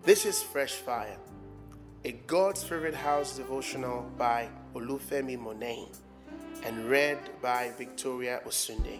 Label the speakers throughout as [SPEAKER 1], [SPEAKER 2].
[SPEAKER 1] This is Fresh Fire, a God's Favorite House devotional by Olufemi Monet and read by Victoria Osunde.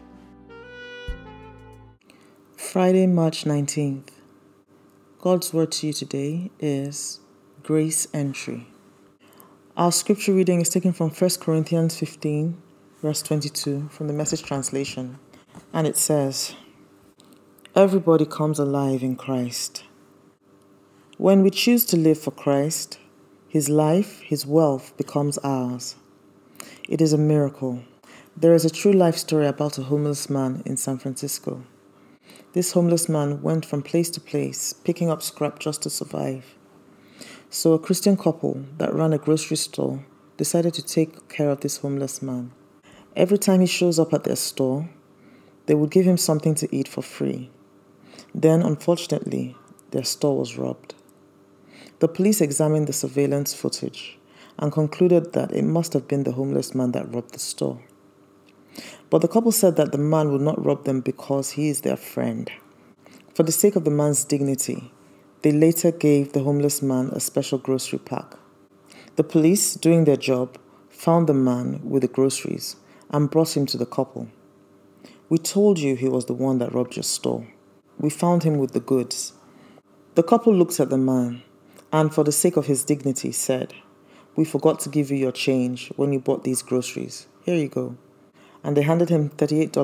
[SPEAKER 2] Friday, March 19th. God's word to you today is Grace Entry. Our scripture reading is taken from 1 Corinthians 15, verse 22 from the Message translation, and it says, "Everybody comes alive in Christ. When we choose to live for Christ, His life, His wealth becomes ours. It is a miracle. There is a true life story about a homeless man in San Francisco. This homeless man went from place to place, picking up scrap just to survive. So a Christian couple that ran a grocery store decided to take care of this homeless man. Every time he shows up at their store, they would give him something to eat for free. Then, unfortunately, their store was robbed. The police examined the surveillance footage and concluded that it must have been the homeless man that robbed the store. But the couple said that the man would not rob them because he is their friend. For the sake of the man's dignity, they later gave the homeless man a special grocery pack. The police, doing their job, found the man with the groceries and brought him to the couple. "We told you he was the one that robbed your store. We found him with the goods." The couple looked at the man and, for the sake of his dignity, said, "We forgot to give you your change when you bought these groceries. Here you go." And they handed him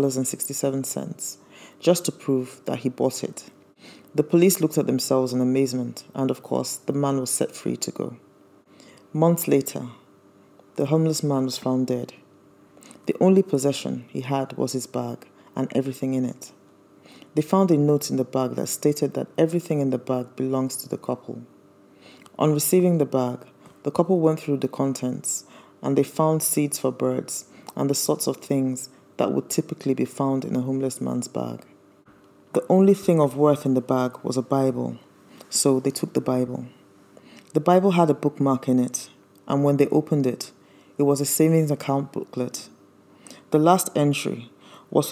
[SPEAKER 2] $38.67 just to prove that he bought it. The police looked at themselves in amazement, and of course, the man was set free to go. Months later, the homeless man was found dead. The only possession he had was his bag and everything in it. They found a note in the bag that stated that everything in the bag belongs to the couple. On receiving the bag, the couple went through the contents and they found seeds for birds and the sorts of things that would typically be found in a homeless man's bag. The only thing of worth in the bag was a Bible, so they took the Bible. The Bible had a bookmark in it, and when they opened it, it was a savings account booklet. The last entry was for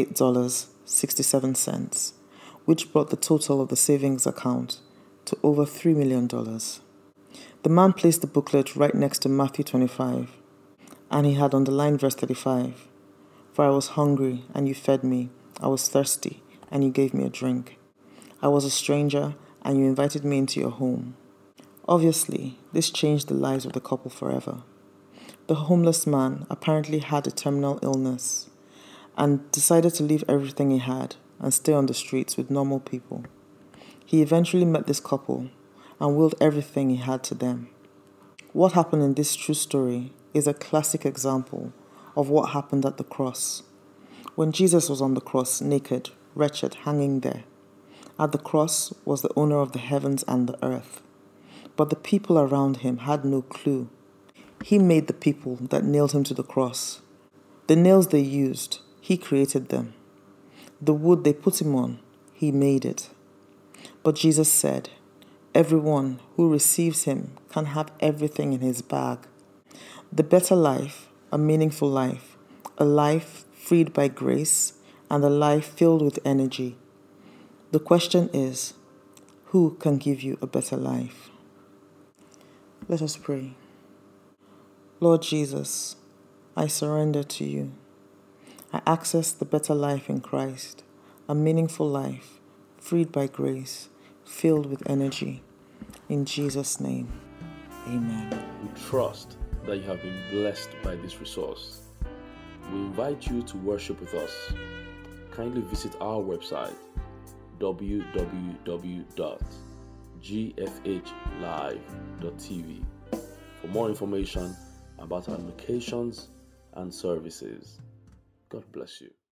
[SPEAKER 2] $38.67, which brought the total of the savings account to over $3 million. The man placed the booklet right next to Matthew 25, and he had underlined verse 35. "For I was hungry, and you fed me. I was thirsty, and you gave me a drink. I was a stranger, and you invited me into your home." Obviously, this changed the lives of the couple forever. The homeless man apparently had a terminal illness and decided to leave everything he had and stay on the streets with normal people. He eventually met this couple and willed everything he had to them. What happened in this true story is a classic example of what happened at the cross. When Jesus was on the cross, naked, wretched, hanging there. At the cross was the owner of the heavens and the earth. But the people around him had no clue. He made the people that nailed him to the cross. The nails they used, he created them. The wood they put him on, he made it. But Jesus said, everyone who receives him can have everything in his bag. The better life, a meaningful life, a life freed by grace, and a life filled with energy. The question is, who can give you a better life? Let us pray. Lord Jesus, I surrender to you. I access the better life in Christ, a meaningful life, freed by grace, filled with energy. In Jesus' name, amen.
[SPEAKER 3] We trust that you have been blessed by this resource. We invite you to worship with us. Kindly visit our website www.gfhlive.tv for more information about our locations and services. God bless you.